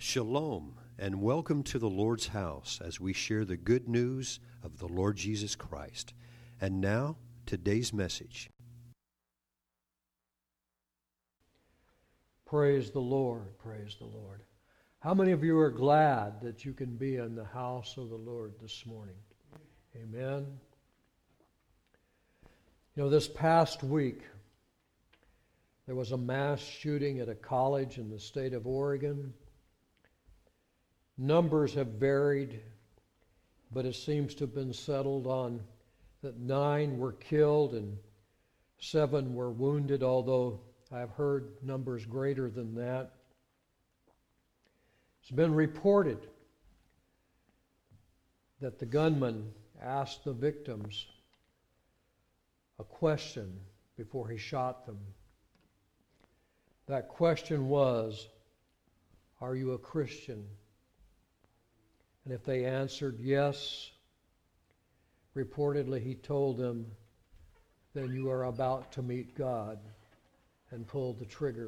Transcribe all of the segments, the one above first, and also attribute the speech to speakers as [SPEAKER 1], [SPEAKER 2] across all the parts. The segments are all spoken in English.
[SPEAKER 1] Shalom, and welcome to the Lord's house as we share the good news of the Lord Jesus Christ. And now, today's message.
[SPEAKER 2] Praise the Lord, praise the Lord. How many of you are glad that you can be in the house of the Lord this morning? Amen. You know, this past week, there was a mass shooting at a college in the state of Oregon. Numbers have varied, but it seems to have been settled on that 9 were killed and 7 were wounded, although I've heard numbers greater than that. It's been reported that the gunman asked the victims a question before he shot them. That question was, "Are you a Christian?" And if they answered yes, reportedly he told them, "Then you are about to meet God," and pulled the trigger.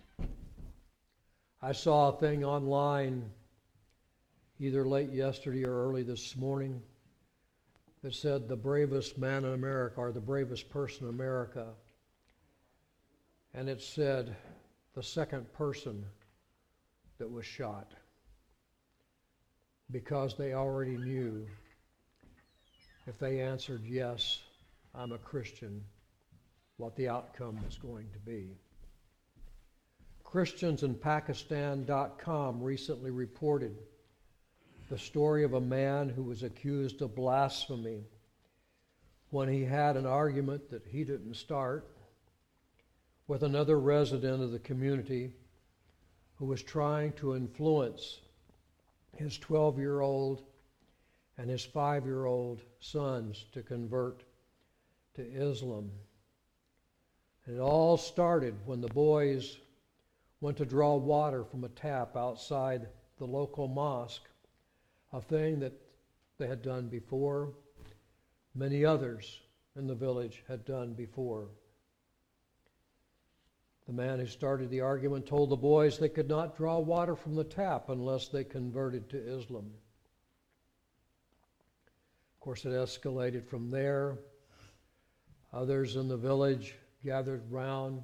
[SPEAKER 2] I saw a thing online either late yesterday or early this morning that said the bravest man in America, or the bravest person in America. And it said the second person that was shot, because they already knew if they answered yes, I'm a Christian, what the outcome was going to be. Christiansinpakistan.com recently reported the story of a man who was accused of blasphemy when he had an argument that he didn't start with another resident of the community who was trying to influence his 12-year-old and his 5-year-old sons to convert to Islam. And it all started when the boys went to draw water from a tap outside the local mosque, a thing that they had done before, many others in the village had done before. The man who started the argument told the boys they could not draw water from the tap unless they converted to Islam. Of course, it escalated from there. Others in the village gathered round,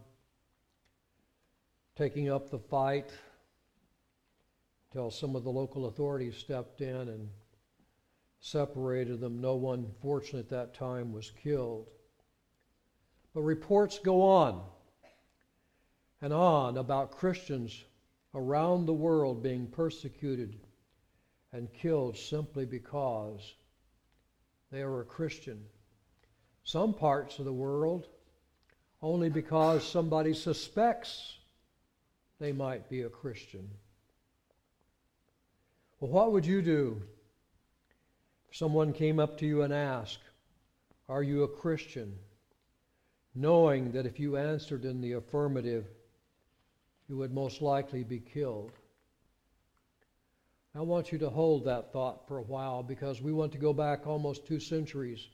[SPEAKER 2] taking up the fight until some of the local authorities stepped in and separated them. No one, fortunately, at that time was killed. But reports go on and on about Christians around the world being persecuted and killed simply because they are a Christian. Some parts of the world only because somebody suspects they might be a Christian. Well, what would you do if someone came up to you and asked, "Are you a Christian?" knowing that if you answered in the affirmative, you would most likely be killed? I want you to hold that thought for a while, because we want to go back almost 2 centuries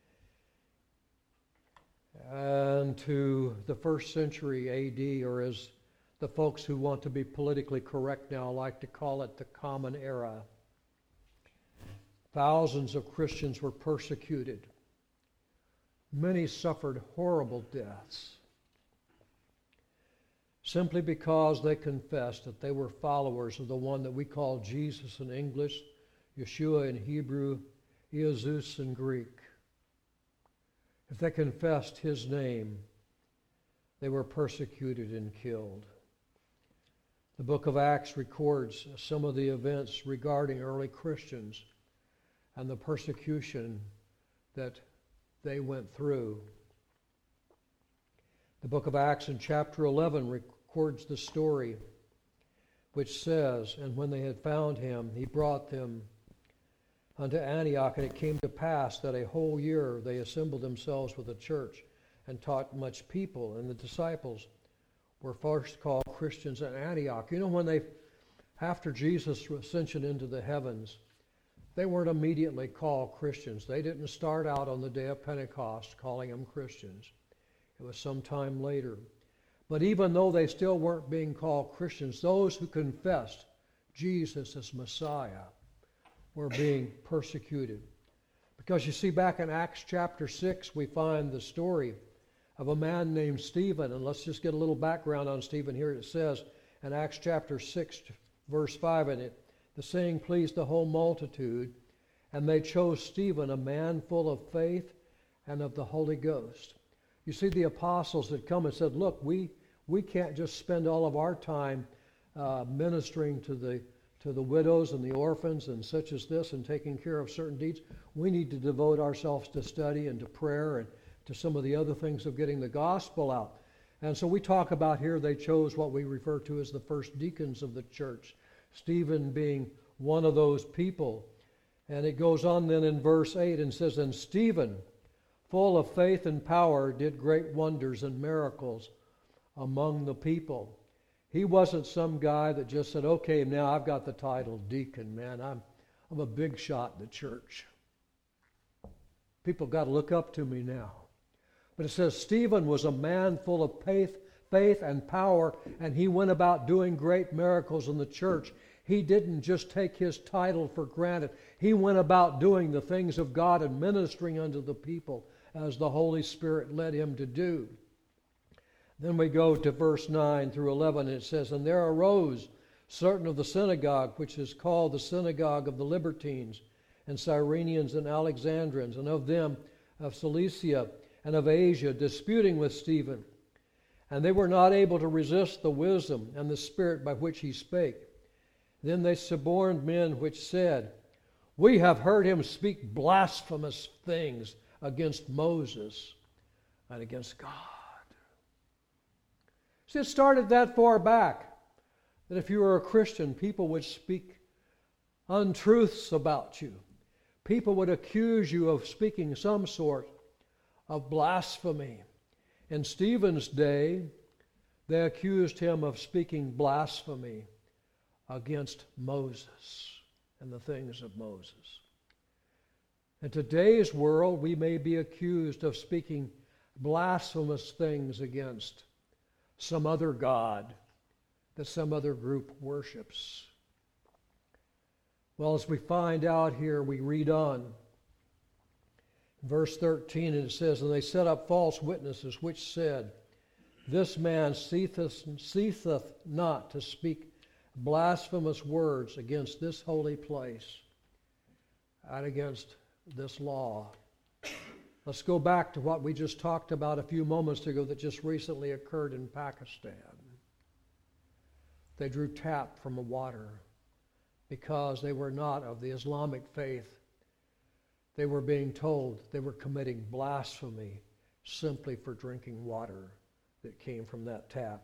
[SPEAKER 2] and to the 1st century AD, or as the folks who want to be politically correct now like to call it, the Common Era. Thousands of Christians were persecuted. Many suffered horrible deaths simply because they confessed that they were followers of the one that we call Jesus in English, Yeshua in Hebrew, Jesus in Greek. If they confessed his name, they were persecuted and killed. The book of Acts records some of the events regarding early Christians and the persecution that they went through. The book of Acts in chapter 11 records the story which says, "And when they had found him, he brought them unto Antioch, and it came to pass that a whole year they assembled themselves with the church and taught much people, and the disciples were first called Christians at Antioch." You know, when they, after Jesus' ascension into the heavens, they weren't immediately called Christians. They didn't start out on the day of Pentecost calling them Christians. It was some time later. But even though they still weren't being called Christians, those who confessed Jesus as Messiah were being persecuted. Because you see, back in Acts chapter 6, we find the story of a man named Stephen. And let's just get a little background on Stephen here. It says in Acts chapter 6, verse 5 in it, the saying pleased the whole multitude, and they chose Stephen, a man full of faith and of the Holy Ghost. You see, the apostles had come and said, look, we can't just spend all of our time ministering to the widows and the orphans and such as this and taking care of certain deeds. We need to devote ourselves to study and to prayer and to some of the other things of getting the gospel out. And so we talk about here they chose what we refer to as the first deacons of the church, Stephen being one of those people. And it goes on then in verse 8 and says, and Stephen, full of faith and power, did great wonders and miracles among the people. He wasn't some guy that just said, okay, now I've got the title deacon, man. I'm a big shot in the church. People got to look up to me now. But it says Stephen was a man full of faith and power, and he went about doing great miracles in the church. He didn't just take his title for granted. He went about doing the things of God and ministering unto the people as the Holy Spirit led him to do. Then we go to verse 9 through 11, and it says, and there arose certain of the synagogue, which is called the synagogue of the Libertines, and Cyrenians and Alexandrians, and of them of Cilicia and of Asia, disputing with Stephen. And they were not able to resist the wisdom and the spirit by which he spake. Then they suborned men which said, we have heard him speak blasphemous things against Moses and against God. See, it started that far back, that if you were a Christian, people would speak untruths about you. People would accuse you of speaking some sort of blasphemy. In Stephen's day, they accused him of speaking blasphemy against Moses and the things of Moses. In today's world, we may be accused of speaking blasphemous things against some other god that some other group worships. Well, as we find out here, we read on. Verse 13, and it says, and they set up false witnesses, which said, this man ceaseth not to speak blasphemous words against this holy place and against this law. Let's go back to what we just talked about a few moments ago that just recently occurred in Pakistan. They drew tap from the water because they were not of the Islamic faith. They were being told they were committing blasphemy simply for drinking water that came from that tap.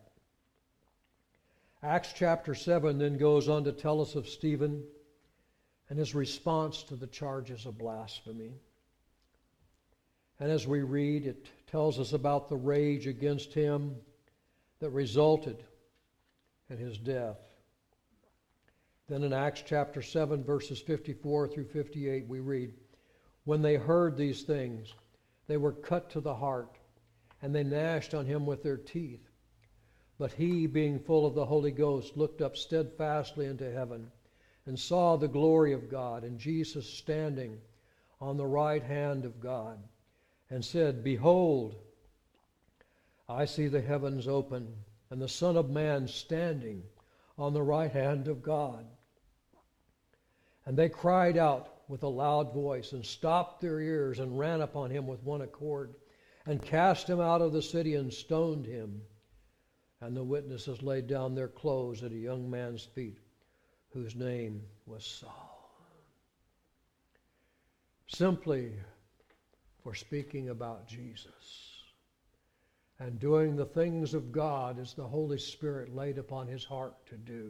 [SPEAKER 2] Acts chapter 7 then goes on to tell us of Stephen and his response to the charges of blasphemy. And as we read, it tells us about the rage against him that resulted in his death. Then in Acts chapter 7, verses 54 through 58, we read, when they heard these things, they were cut to the heart, and they gnashed on him with their teeth. But he, being full of the Holy Ghost, looked up steadfastly into heaven, and saw the glory of God, and Jesus standing on the right hand of God, and said, behold, I see the heavens open, and the Son of Man standing on the right hand of God. And they cried out with a loud voice, and stopped their ears, and ran upon him with one accord, and cast him out of the city, and stoned him. And the witnesses laid down their clothes at a young man's feet, whose name was Saul. Simply for speaking about Jesus and doing the things of God as the Holy Spirit laid upon his heart to do,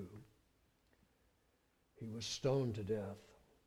[SPEAKER 2] he was stoned to death.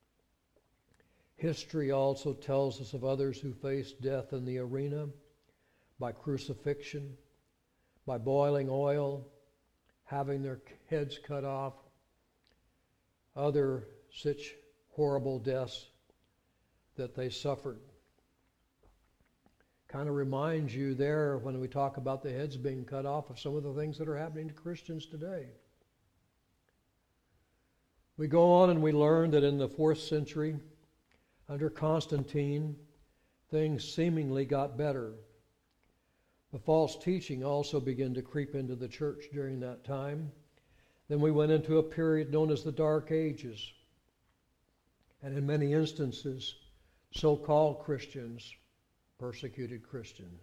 [SPEAKER 2] History also tells us of others who faced death in the arena by crucifixion, by boiling oil, having their heads cut off, other such horrible deaths that they suffered. Kind of reminds you there when we talk about the heads being cut off of some of the things that are happening to Christians today. We go on and we learn that in the 4th century, under Constantine, things seemingly got better. The false teaching also began to creep into the church during that time. Then we went into a period known as the Dark Ages. And in many instances, so-called Christians persecuted Christians.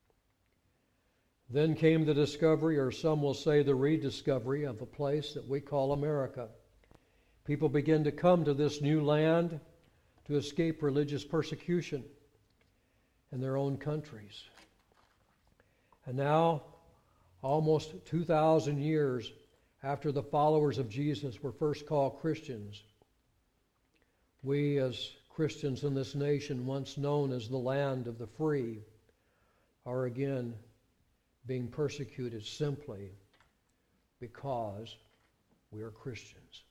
[SPEAKER 2] Then came the discovery, or some will say the rediscovery, of a place that we call America. People began to come to this new land to escape religious persecution in their own countries. And now, almost 2,000 years after the followers of Jesus were first called Christians, we as Christians in this nation, once known as the land of the free, are again being persecuted simply because we are Christians.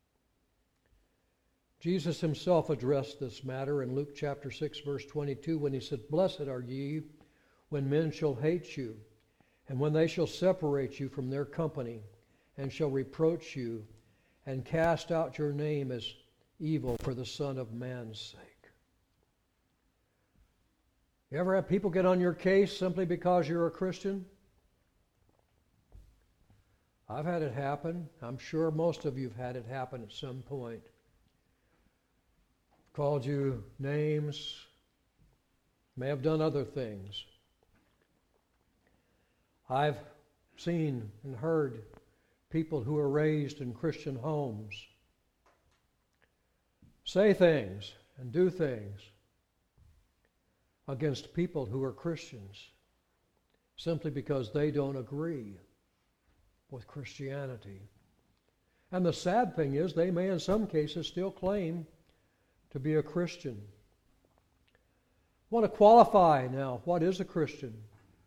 [SPEAKER 2] Jesus himself addressed this matter in Luke chapter 6, verse 22, when he said, "Blessed are ye when men shall hate you, and when they shall separate you from their company, and shall reproach you, and cast out your name as evil for the Son of Man's sake." You ever have people get on your case simply because you're a Christian? I've had it happen. I'm sure most of you have had it happen at some point. Called you names, may have done other things. I've seen and heard people who are raised in Christian homes say things and do things against people who are Christians simply because they don't agree with Christianity. And the sad thing is, they may in some cases still claim to be a Christian. I want to qualify now, what is a Christian?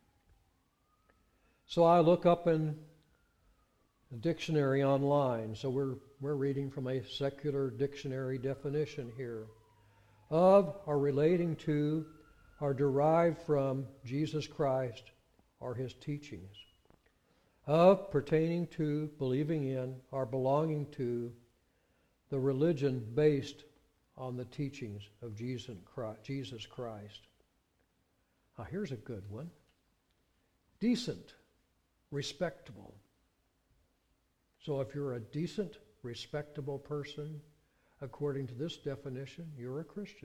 [SPEAKER 2] So I look up in the dictionary online. So we're reading from a secular dictionary definition here. Of or relating to or derived from Jesus Christ or his teachings. Of, pertaining to, believing in, or belonging to the religion based on the teachings of Jesus Christ. Now here's a good one. Decent, respectable. So if you're a decent, respectable person, according to this definition, you're a Christian.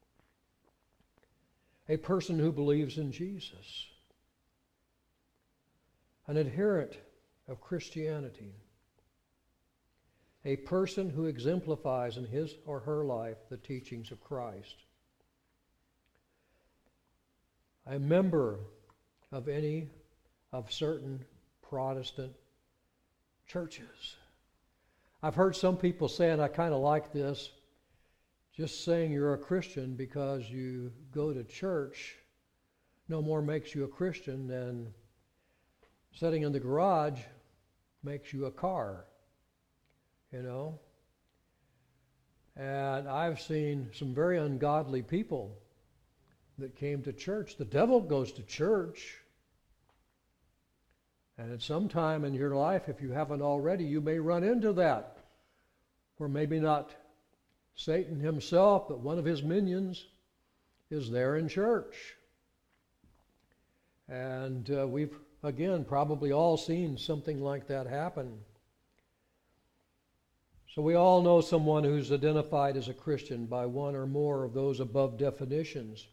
[SPEAKER 2] A person who believes in Jesus. An adherent of Christianity. A person who exemplifies in his or her life the teachings of Christ. A member of any of certain Protestant churches. I've heard some people say, and I kind of like this, just saying you're a Christian because you go to church no more makes you a Christian than sitting in the garage makes you a car, you know. And I've seen some very ungodly people that came to church. The devil goes to church. And at some time in your life, if you haven't already, you may run into that. Where maybe not Satan himself, but one of his minions is there in church. And we've, again, probably all seen something like that happen. So we all know someone who's identified as a Christian by one or more of those above definitions.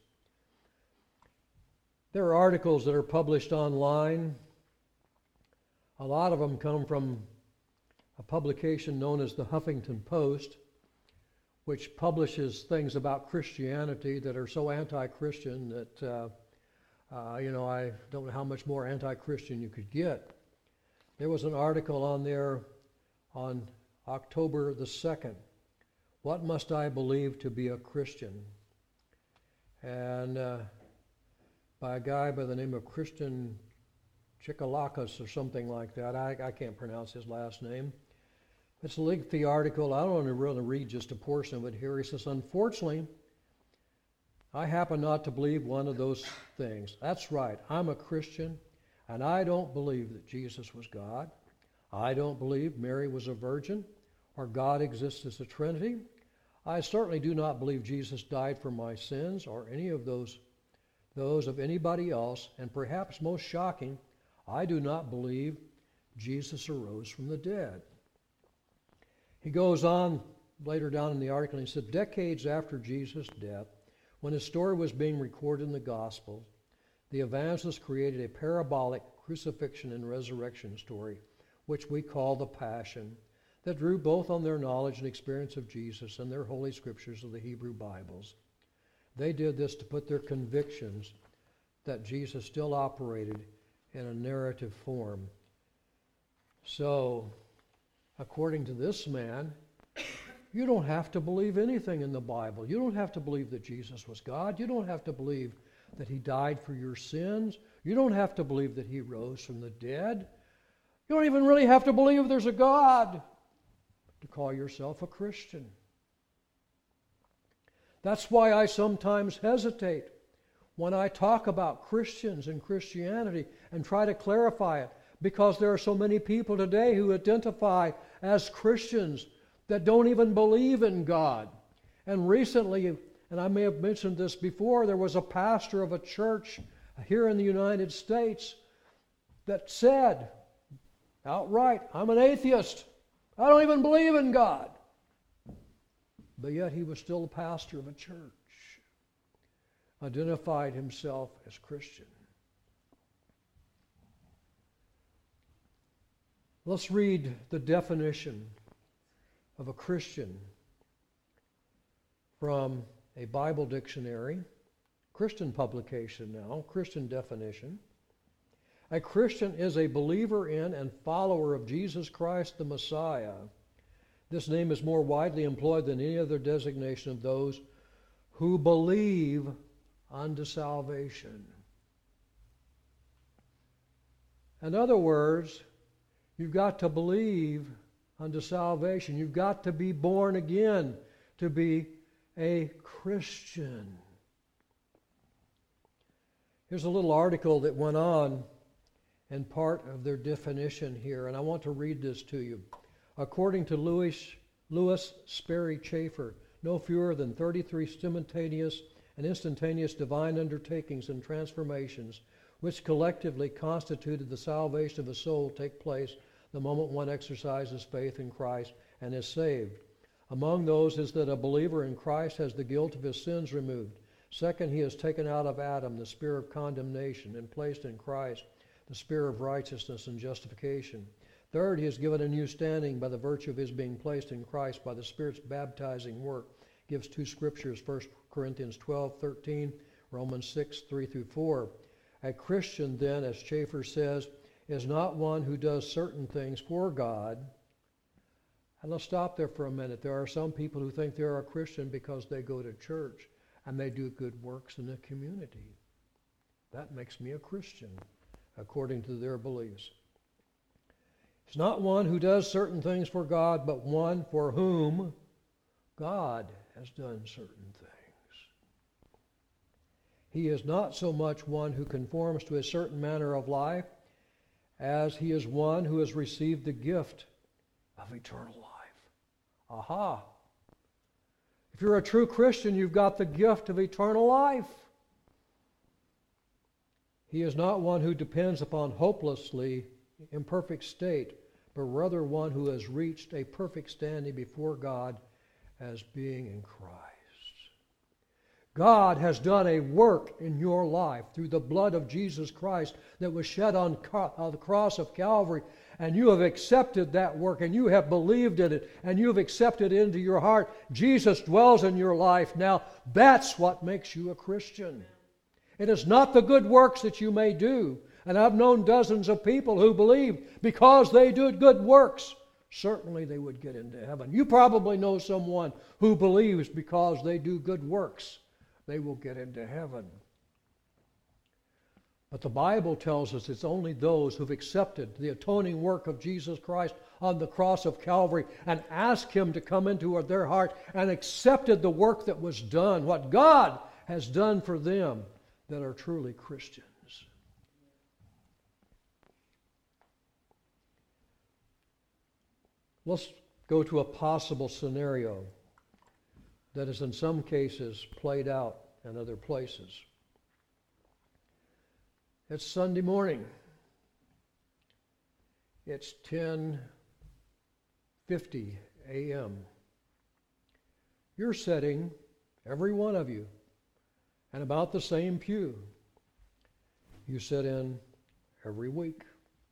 [SPEAKER 2] There are articles that are published online. A lot of them come from a publication known as the Huffington Post, which publishes things about Christianity that are so anti-Christian that, I don't know how much more anti-Christian you could get. There was an article on there on October the 2nd. What must I believe to be a Christian? And by a guy by the name of Christian Chikalakis or something like that. I can't pronounce his last name. It's a lengthy article. I don't want to really read just a portion of it here. He says, unfortunately, I happen not to believe one of those things. That's right. I'm a Christian, and I don't believe that Jesus was God. I don't believe Mary was a virgin, or God exists as a Trinity. I certainly do not believe Jesus died for my sins or any of those of anybody else, and perhaps most shocking, I do not believe Jesus arose from the dead. He goes on later down in the article, and he said, decades after Jesus' death, when his story was being recorded in the Gospels, the evangelists created a parabolic crucifixion and resurrection story, which we call the Passion, that drew both on their knowledge and experience of Jesus and their holy scriptures of the Hebrew Bibles. They did this to put their convictions that Jesus still operated in a narrative form. So, according to this man, you don't have to believe anything in the Bible. You don't have to believe that Jesus was God. You don't have to believe that he died for your sins. You don't have to believe that he rose from the dead. You don't even really have to believe there's a God to call yourself a Christian. That's why I sometimes hesitate when I talk about Christians and Christianity and try to clarify it, because there are so many people today who identify as Christians that don't even believe in God. And recently, and I may have mentioned this before, there was a pastor of a church here in the United States that said outright, I'm an atheist. I don't even believe in God. But yet he was still a pastor of a church, identified himself as Christian. Let's read the definition of a Christian from a Bible dictionary, Christian publication now, Christian definition. A Christian is a believer in and follower of Jesus Christ the Messiah. This name is more widely employed than any other designation of those who believe unto salvation. In other words, you've got to believe unto salvation. You've got to be born again to be a Christian. Here's a little article that went on in part of their definition here, and I want to read this to you. According to Lewis Sperry Chafer, no fewer than 33 simultaneous and instantaneous divine undertakings and transformations, which collectively constituted the salvation of a soul, take place the moment one exercises faith in Christ and is saved. Among those is that a believer in Christ has the guilt of his sins removed. Second, he has taken out of Adam the spear of condemnation and placed in Christ the spear of righteousness and justification. Third, he is given a new standing by the virtue of his being placed in Christ by the Spirit's baptizing work. Gives two scriptures, 1 Corinthians 12:13, Romans 6:3-4. A Christian then, as Chafer says, is not one who does certain things for God. And let's stop there for a minute. There are some people who think they're a Christian because they go to church and they do good works in the community. That makes me a Christian, according to their beliefs. It's not one who does certain things for God, but one for whom God has done certain things. He is not so much one who conforms to a certain manner of life as he is one who has received the gift of eternal life. Aha! If you're a true Christian, you've got the gift of eternal life. He is not one who depends upon hopelessly imperfect state, but rather one who has reached a perfect standing before God as being in Christ. God has done a work in your life through the blood of Jesus Christ that was shed on the cross of Calvary, and you have accepted that work, and you have believed in it, and you have accepted it into your heart. Jesus dwells in your life now. That's what makes you a Christian. It is not the good works that you may do. And I've known dozens of people who believe because they did good works, certainly they would get into heaven. You probably know someone who believes because they do good works, they will get into heaven. But the Bible tells us it's only those who've accepted the atoning work of Jesus Christ on the cross of Calvary and asked Him to come into their heart and accepted the work that was done, what God has done for them, that are truly Christians. Let's go to a possible scenario that is in some cases played out in other places. It's Sunday morning. It's 10:50 a.m. You're sitting, every one of you, in about the same pew you sit in every week.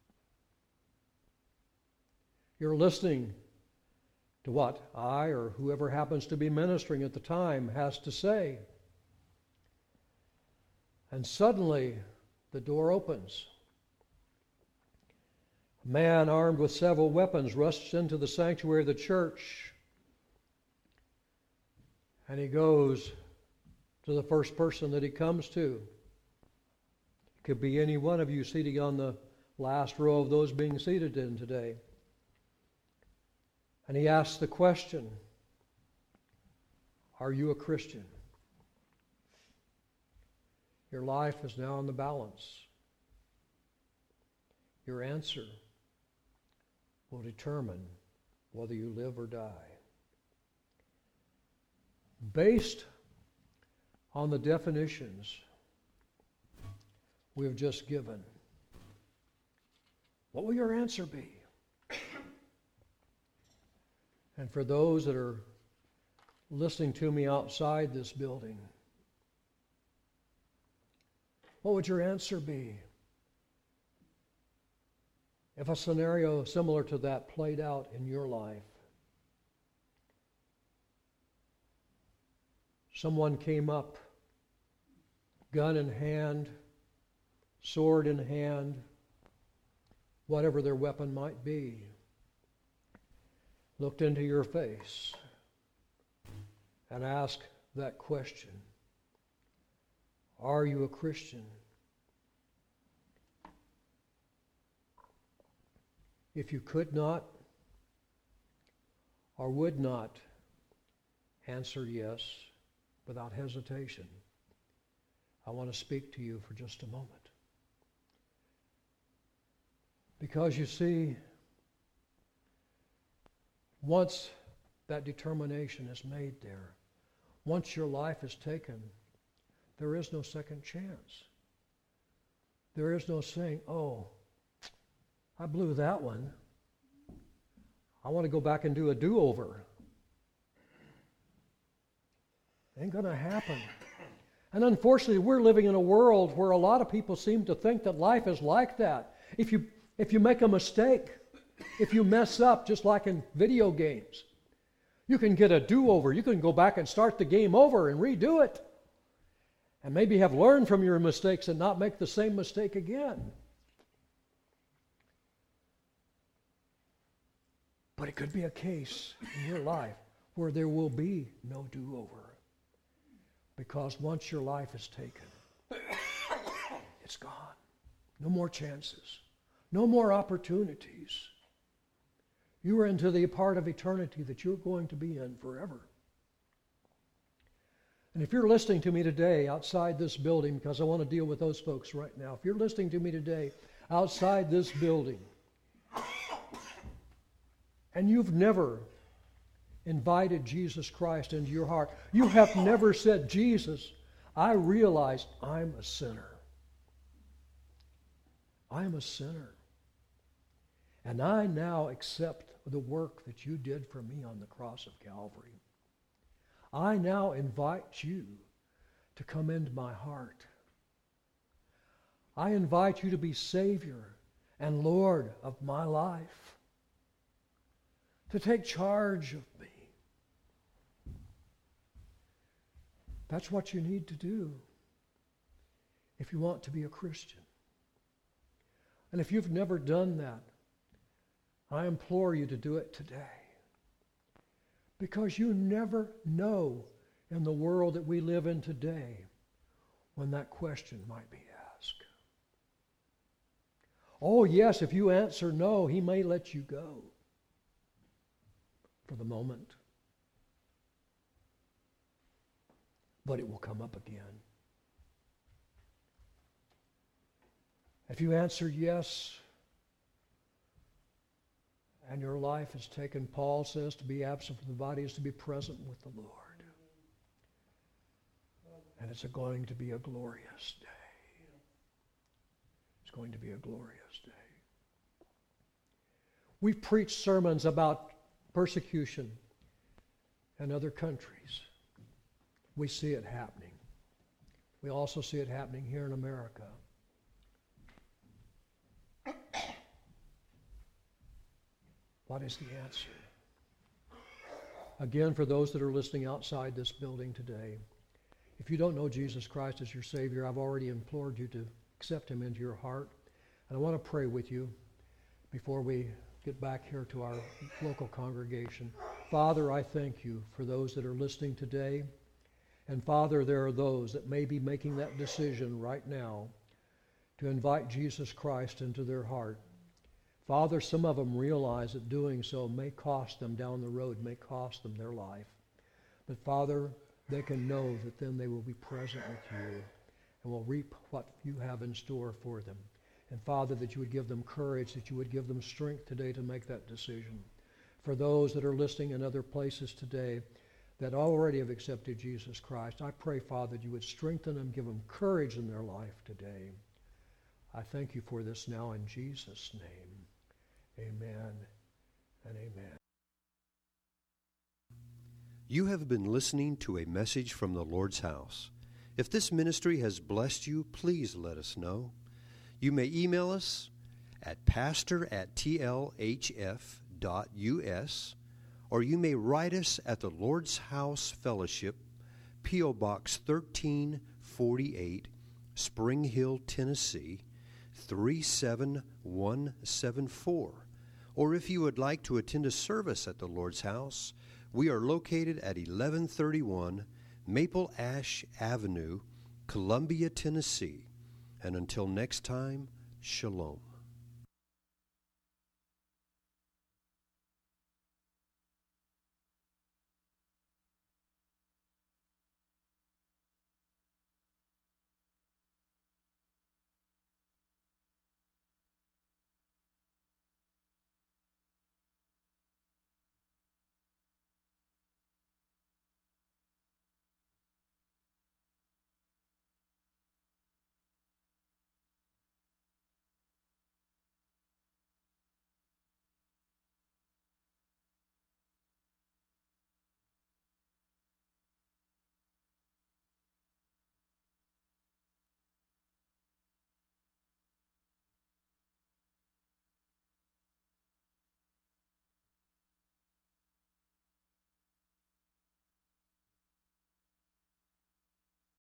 [SPEAKER 2] You're listening to what I or whoever happens to be ministering at the time has to say. And suddenly the door opens. A man armed with several weapons rushes into the sanctuary of the church, and he goes to the first person that he comes to. It could be any one of you sitting on the last row of those being seated in today. And he asks the question, are you a Christian? Your life is now on the balance. Your answer will determine whether you live or die. Based on the definitions we have just given, what will your answer be? And for those that are listening to me outside this building, what would your answer be if a scenario similar to that played out in your life? Someone came up, gun in hand, sword in hand, whatever their weapon might be, looked into your face and asked that question, are you a Christian? If you could not or would not answer yes without hesitation, I want to speak to you for just a moment. Because you see, once that determination is made there, once your life is taken, there is no second chance. There is no saying, oh, I blew that one. I want to go back and do a do-over. Ain't going to happen. And unfortunately, we're living in a world where a lot of people seem to think that life is like that. If you make a mistake, if you mess up, just like in video games, you can get a do-over. You can go back and start the game over and redo it. And maybe have learned from your mistakes and not make the same mistake again. But it could be a case in your life where there will be no do-over. Because once your life is taken, it's gone. No more chances. No more opportunities. You are into the part of eternity that you're going to be in forever. And if you're listening to me today outside this building, because I want to deal with those folks right now, if you're listening to me today outside this building, and you've never invited Jesus Christ into your heart, you have never said, Jesus, I realize I'm a sinner. I'm a sinner. And I now accept the work that you did for me on the cross of Calvary. I now invite you to come into my heart. I invite you to be Savior and Lord of my life, to take charge of me. That's what you need to do if you want to be a Christian. And if you've never done that, I implore you to do it today. Because you never know in the world that we live in today when that question might be asked. Oh yes, if you answer no, he may let you go for the moment. But it will come up again. If you answer yes, And your life is taken, Paul says, to be absent from the body is to be present with the Lord. And it's going to be a glorious day. It's going to be a glorious day. We've preached sermons about persecution in other countries. We see it happening. We also see it happening here in America. What is the answer? Again, for those that are listening outside this building today, if you don't know Jesus Christ as your Savior, I've already implored you to accept Him into your heart. And I want to pray with you before we get back here to our local congregation. Father, I thank you for those that are listening today. And Father, there are those that may be making that decision right now to invite Jesus Christ into their heart. Father, some of them realize that doing so may cost them down the road, may cost them their life. But Father, they can know that then they will be present with you and will reap what you have in store for them. And Father, that you would give them courage, that you would give them strength today to make that decision. For those that are listening in other places today that already have accepted Jesus Christ, I pray, Father, that you would strengthen them, give them courage in their life today. I thank you for this now in Jesus' name. Amen and amen.
[SPEAKER 1] You have been listening to a message from the Lord's house. If this ministry has blessed you, please let us know. You may email us at pastor@tlhf.us, or you may write us at the Lord's House Fellowship, P.O. Box 1348, Spring Hill, Tennessee, 37174. Or if you would like to attend a service at the Lord's House, we are located at 1131 Maple Ash Avenue, Columbia, Tennessee. And until next time, shalom.